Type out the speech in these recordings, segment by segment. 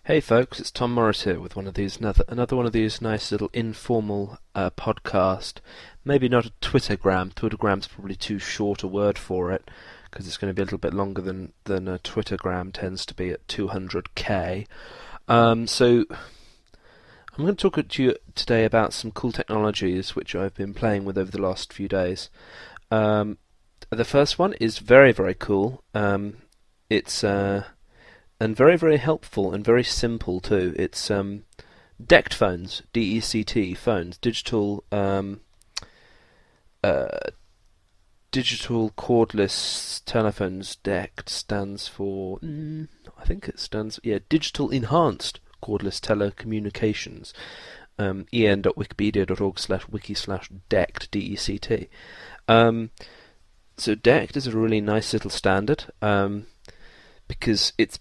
Hey folks, it's Tom Morris here with another one of these nice little informal podcast. Maybe not a Twittergram. Twittergram's probably too short a word for it because it's going to be a little bit longer than a Twittergram tends to be at 200k. So I'm going to talk to you today about some cool technologies which I've been playing with over the last few days. The first one is very, very cool. It's and very, very helpful and very simple too. It's DECT phones, DECT phones, digital cordless telephones. DECT stands for, Digital Enhanced Cordless Telecommunications. en.wikipedia.org/wiki/DECT, DECT. So DECT is a really nice little standard. Because it's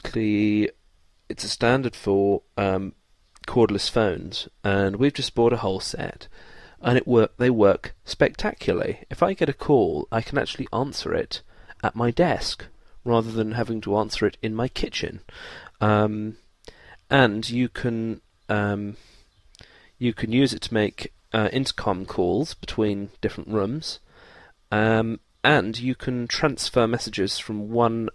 a standard for cordless phones, and we've just bought a whole set, and they work spectacularly. If I get a call, I can actually answer it at my desk rather than having to answer it in my kitchen. And you can use it to make intercom calls between different rooms. And you can transfer messages from one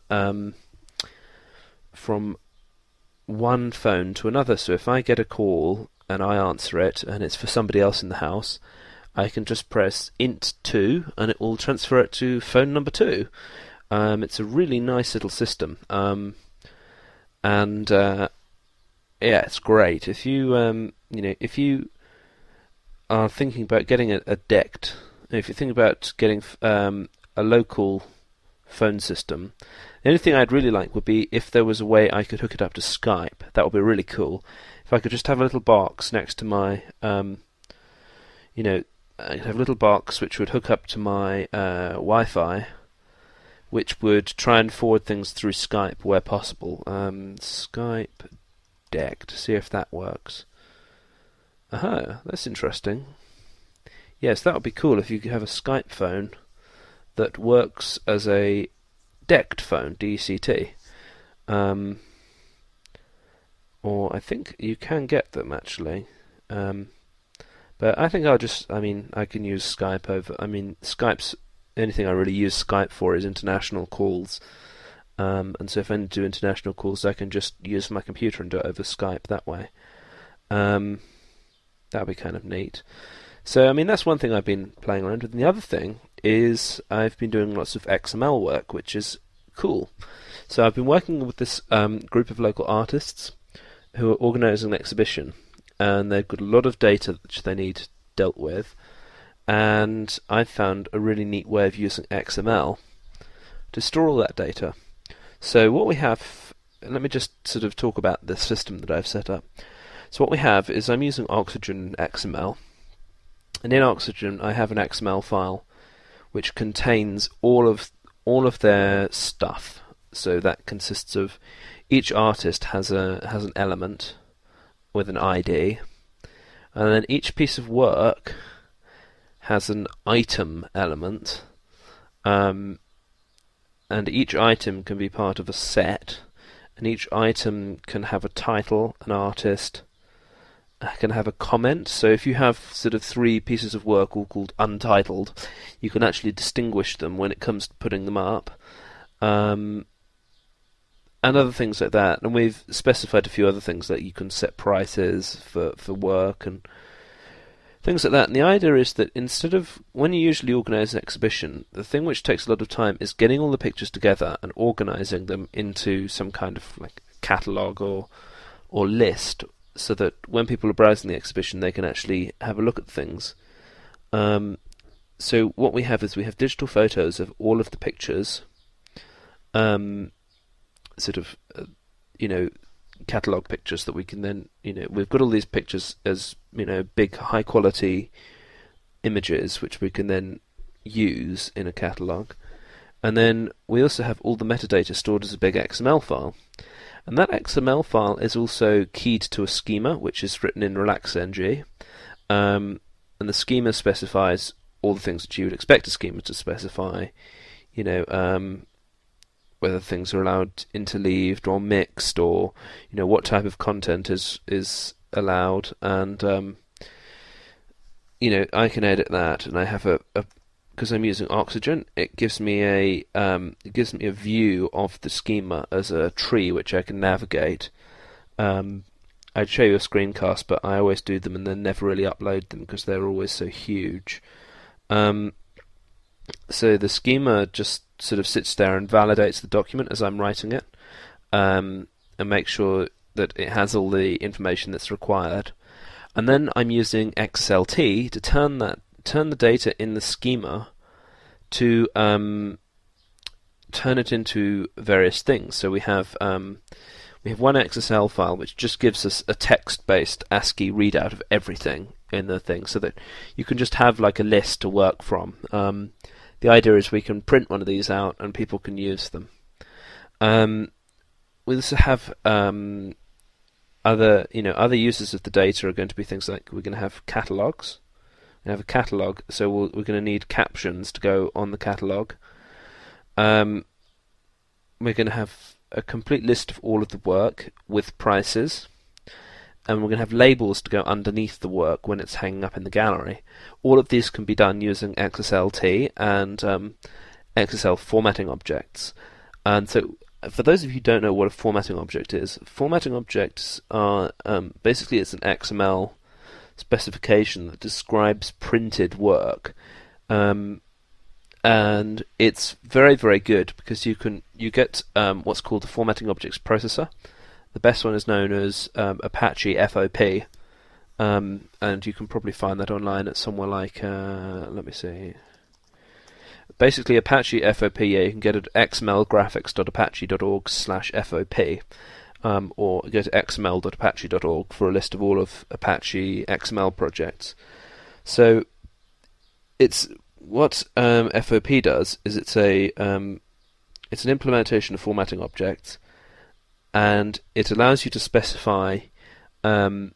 phone to another. So if I get a call and I answer it and it's for somebody else in the house, I can just press int 2 and it will transfer it to phone number 2. It's a really nice little system. It's great. If you are thinking about getting a DECT, if you think about getting a local phone system, the only thing I'd really like would be if there was a way I could hook it up to Skype. That would be really cool. If I could just have a little box next to my, I'd have a little box which would hook up to my Wi-Fi, which would try and forward things through Skype where possible. Skype DECT, see if that works. Aha, that's interesting. Yes, that would be cool if you could have a Skype phone that works as a DECT phone, DECT. Or I think you can get them actually. But I think I can use Skype over. Skype's the only thing I really use Skype for is international calls. And so if I need to do international calls, I can just use my computer and do it over Skype that way. That would be kind of neat. So, that's one thing I've been playing around with. And the other thing is I've been doing lots of XML work, which is cool. So I've been working with this group of local artists who are organising an exhibition, and they've got a lot of data which they need dealt with, and I found a really neat way of using XML to store all that data. So what we have, let me just sort of talk about this system that I've set up. So what we have is I'm using Oxygen XML, and in Oxygen I have an XML file which contains all of their stuff. So that consists of each artist has an element with an ID, and then each piece of work has an item element, and each item can be part of a set, and each item can have a title, an artist, can have a comment. So if you have sort of 3 pieces of work all called untitled, you can actually distinguish them when it comes to putting them up, and other things like that. And we've specified a few other things, like you can set prices for work and things like that. And the idea is that instead of, when you usually organise an exhibition, the thing which takes a lot of time is getting all the pictures together and organising them into some kind of like catalogue or list, so that when people are browsing the exhibition, they can actually have a look at things. So what we have is we have digital photos of all of the pictures, catalogue pictures that we can then, we've got all these pictures as, big high quality images which we can then use in a catalogue. And then we also have all the metadata stored as a big XML file. And that XML file is also keyed to a schema, which is written in RelaxNG. And the schema specifies all the things that you would expect a schema to specify. whether things are allowed interleaved or mixed, or what type of content is allowed, and I can edit that, and I have a because I'm using Oxygen, it gives me a view of the schema as a tree which I can navigate. I'd show you a screencast, but I always do them and then never really upload them because they're always so huge. So the schema just sort of sits there and validates the document as I'm writing it, and makes sure that it has all the information that's required. And then I'm using XSLT to turn the data in the schema to turn it into various things. So we have one XSL file which just gives us a text-based ASCII readout of everything in the thing, so that you can just have like a list to work from. The idea is we can print one of these out and people can use them. We also have other uses of the data are going to be things like we're going to have catalogs. We have a catalog, so we're going to need captions to go on the catalog. We're going to have a complete list of all of the work with prices, and we're going to have labels to go underneath the work when it's hanging up in the gallery. All of these can be done using XSLT and XSL formatting objects. And so, for those of you who don't know what a formatting object is, formatting objects are basically it's an XML specification that describes printed work. And it's very, very good because you get what's called the formatting objects processor. The best one is known as Apache FOP, and you can probably find that online at somewhere like let me see. Basically, Apache FOP, you can get it at xmlgraphics.apache.org/FOP, or go to xml.apache.org for a list of all of Apache XML projects. So it's what FOP does is it's an implementation of formatting objects, and it allows you to specify and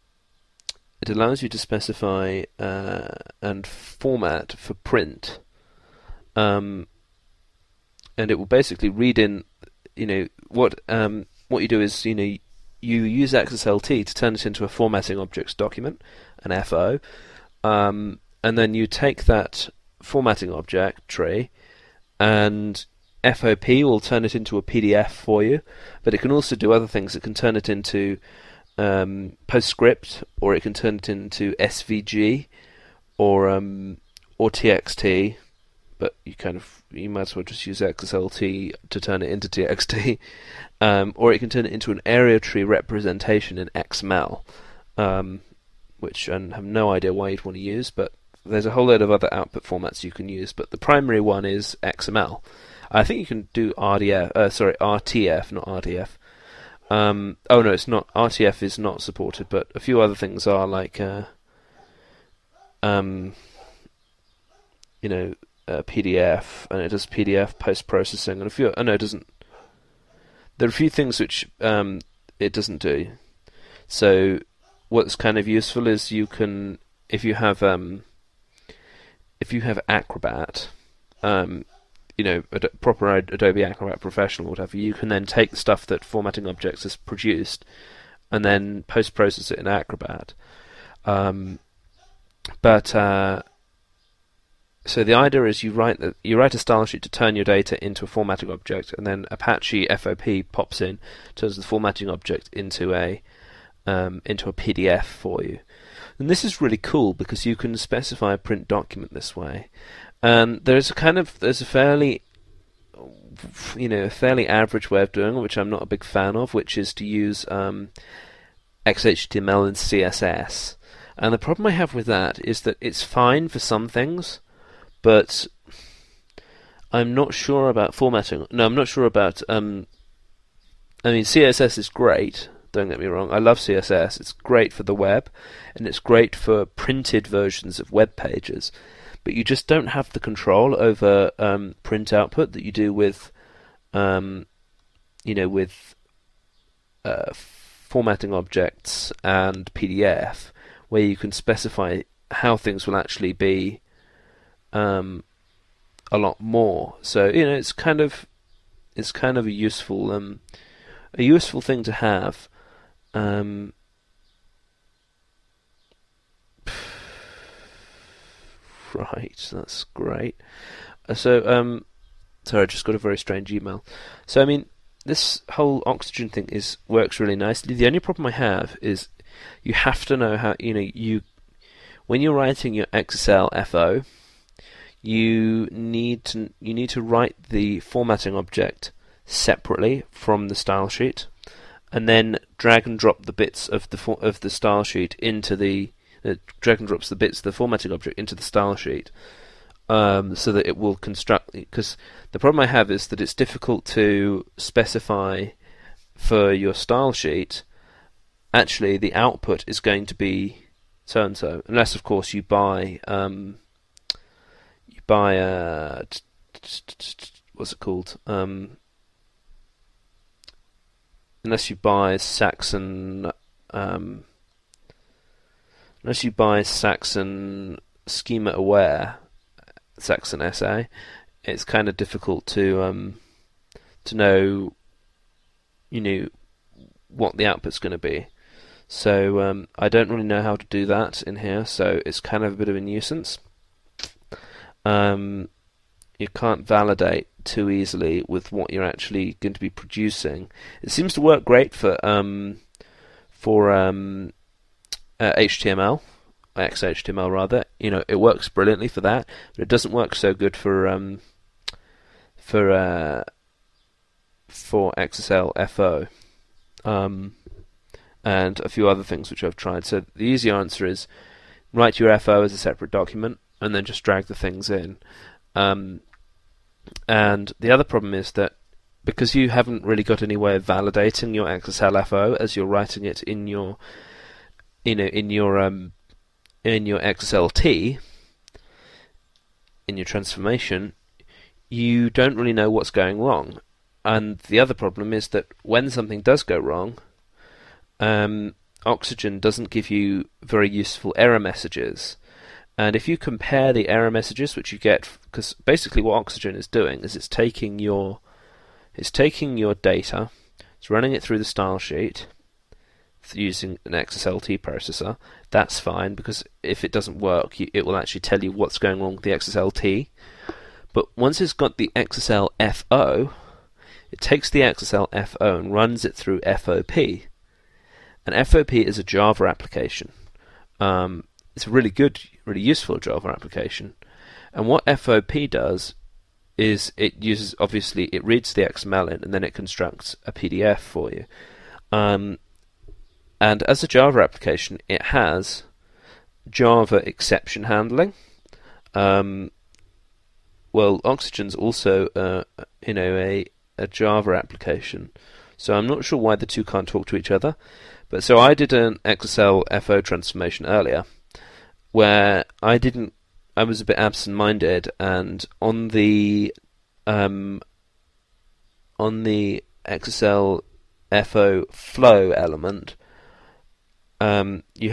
format for print, and it will basically read in. What you do is you use XSLT to turn it into a formatting objects document, an FO, and then you take that formatting object tree, and FOP will turn it into a PDF for you, but it can also do other things. It can turn it into PostScript, or it can turn it into SVG, or TXT. But you might as well just use XSLT to turn it into TXT, or it can turn it into an area tree representation in XML, which I have no idea why you'd want to use, but there's a whole load of other output formats you can use, but the primary one is XML. I think you can do RTF, not RDF. Oh no, it's not. RTF is not supported, but a few other things are like, PDF, and it does PDF post-processing, and a few. Oh no, it doesn't. There are a few things which it doesn't do. So what's kind of useful is you can, if you have Acrobat, proper Adobe Acrobat Professional or whatever, you can then take the stuff that Formatting Objects has produced and then post-process it in Acrobat. So the idea is you write a style sheet to turn your data into a formatting object, and then Apache FOP pops in, turns the formatting object into a PDF for you. And this is really cool because you can specify a print document this way. There's a fairly average way of doing it, which I'm not a big fan of, which is to use XHTML and CSS. And the problem I have with that is that it's fine for some things, but I'm not sure about formatting. No, I'm not sure about. CSS is great. Don't get me wrong. I love CSS. It's great for the web, and it's great for printed versions of web pages. But you just don't have the control over print output that you do with, formatting objects and PDF, where you can specify how things will actually be a lot more. So it's kind of is kind of a useful thing to have. Right, that's great. Sorry, I just got a very strange email. So, I mean, this whole Oxygen thing works really nicely. The only problem I have is you have to know how, when you're writing your XSL FO, you need to write the formatting object separately from the style sheet, and then drag and drop the bits of the style sheet into the drag and drops the bits of the formatting object into the style sheet, so that it will construct. Because the problem I have is that it's difficult to specify for your style sheet. Actually, the output is going to be so and so, unless of course you buy what's it called? Unless you buy Saxon Schema Aware, Saxon SA, it's kind of difficult to know, what the output's going to be. So I don't really know how to do that in here, so it's kind of a bit of a nuisance. You can't validate too easily with what you're actually going to be producing. It seems to work great for HTML, XHTML rather. It works brilliantly for that, but it doesn't work so good for XSL FO, and a few other things which I've tried. So the easy answer is write your FO as a separate document, and then just drag the things in. And the other problem is that because you haven't really got any way of validating your XSL FO as you're writing it in your XSLT, in your transformation, you don't really know what's going wrong. And the other problem is that when something does go wrong, Oxygen doesn't give you very useful error messages. And if you compare the error messages which you get, because basically what Oxygen is doing is it's taking your data, it's running it through the style sheet using an XSLT processor. That's fine, because if it doesn't work, it will actually tell you what's going wrong with the XSLT. But once it's got the XSL FO, it takes the XSL FO and runs it through FOP. And FOP is a Java application. It's a really good, really useful Java application. And what FOP does is it reads the XML in, and then it constructs a PDF for you. And as a Java application, it has Java exception handling. Oxygen's also a Java application, so I'm not sure why the two can't talk to each other. But so I did an XSL FO transformation earlier, where I was a bit absent-minded, and on the XSL FO flow element, it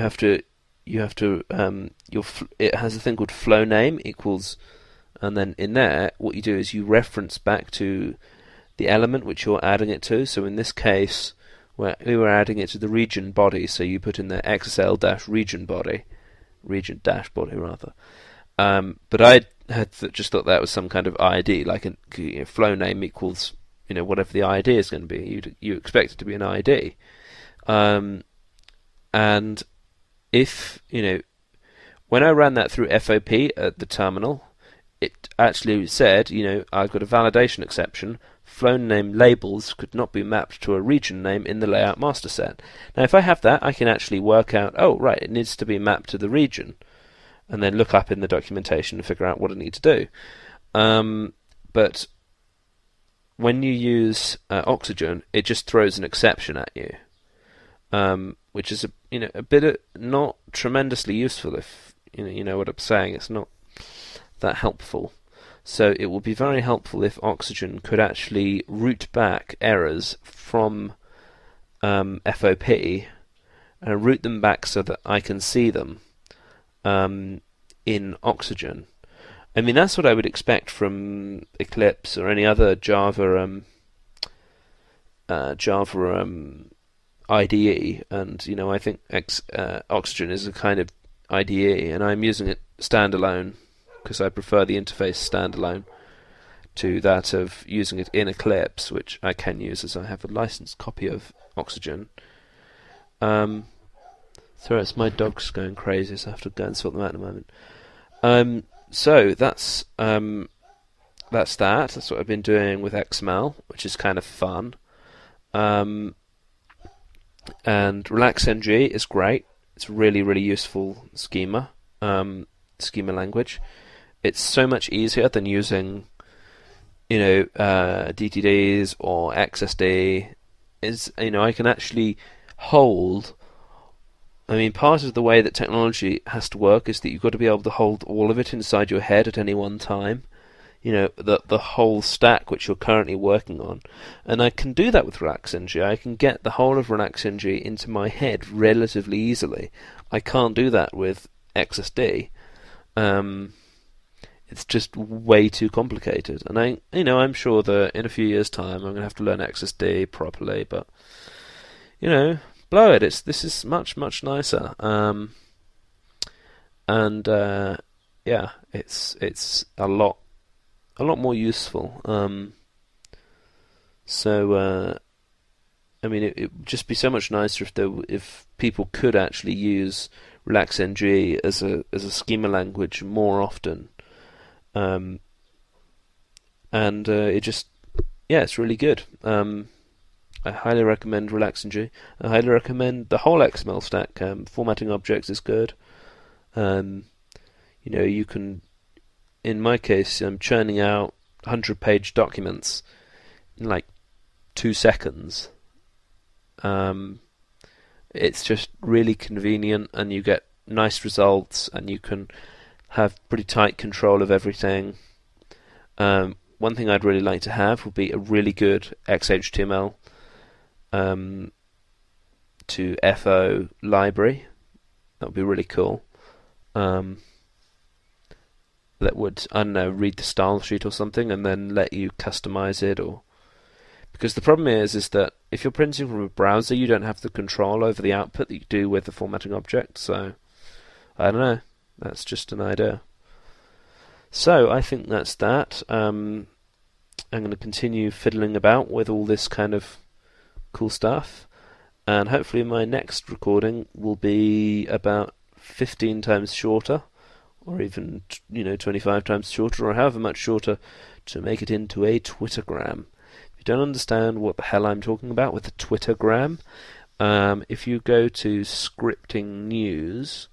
has a thing called flow name equals, and then in there, what you do is you reference back to the element which you're adding it to. So in this case, where we were adding it to the region body, so you put in the XSL-region body rather. But I had just thought that was some kind of ID, like a flow name equals whatever the ID is going to be. You expect it to be an ID, and if when I ran that through FOP at the terminal, it actually said I've got a validation exception. Flow name labels could not be mapped to a region name in the layout master set. Now, if I have that, I can actually work out, it needs to be mapped to the region, and then look up in the documentation and figure out what I need to do. But when you use Oxygen, it just throws an exception at you, which is a bit not tremendously useful. If you know what I'm saying, it's not that helpful. So it would be very helpful if Oxygen could actually route back errors from FOP and route them back so that I can see them in Oxygen. I mean, that's what I would expect from Eclipse or any other Java Java IDE, and I think Oxygen is a kind of IDE, and I'm using it standalone because I prefer the interface standalone to that of using it in Eclipse, which I can use as I have a licensed copy of Oxygen. Sorry, it's my dog's going crazy, so I have to go and sort them out in a moment. So that's that. That's what I've been doing with XML, which is kind of fun. And RelaxNG is great. It's a really, really useful schema language. It's so much easier than using, DTDs or XSD. I can actually hold. I mean, part of the way that technology has to work is that you've got to be able to hold all of it inside your head at any one time. The whole stack which you're currently working on. And I can do that with RelaxNG. I can get the whole of RelaxNG into my head relatively easily. I can't do that with XSD. It's just way too complicated. And I'm sure that in a few years' time I'm going to have to learn XSD properly, but blow it. This is much, much nicer. It's a lot more useful. It would just be so much nicer if people could actually use RelaxNG as a schema language more often. It's really good. I highly recommend RelaxNG. I highly recommend the whole XML stack. Formatting objects is good. You can. In my case, I'm churning out 100-page documents in like 2 seconds. It's just really convenient, and you get nice results, and you can have pretty tight control of everything. One thing I'd really like to have would be a really good XHTML to FO library. That would be really cool. That would, read the style sheet or something and then let you customize it, because the problem is that if you're printing from a browser, you don't have the control over the output that you do with the formatting object. So I don't know. That's just an idea. So I think that's that. I'm going to continue fiddling about with all this kind of cool stuff, and hopefully my next recording will be about 15 times shorter. Or even 25 times shorter, or however much shorter, to make it into a Twittergram. If you don't understand what the hell I'm talking about with the Twittergram, if you go to Scripting News,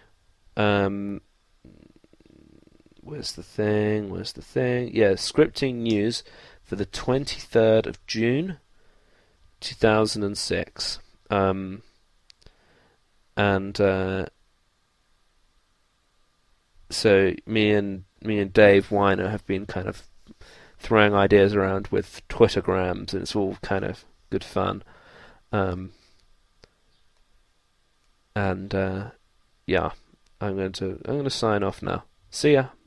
where's the thing? Yeah, Scripting News for the 23rd of June, 2006, So me and Dave Weiner have been kind of throwing ideas around with Twittergrams, and it's all kind of good fun. I'm going to sign off now. See ya.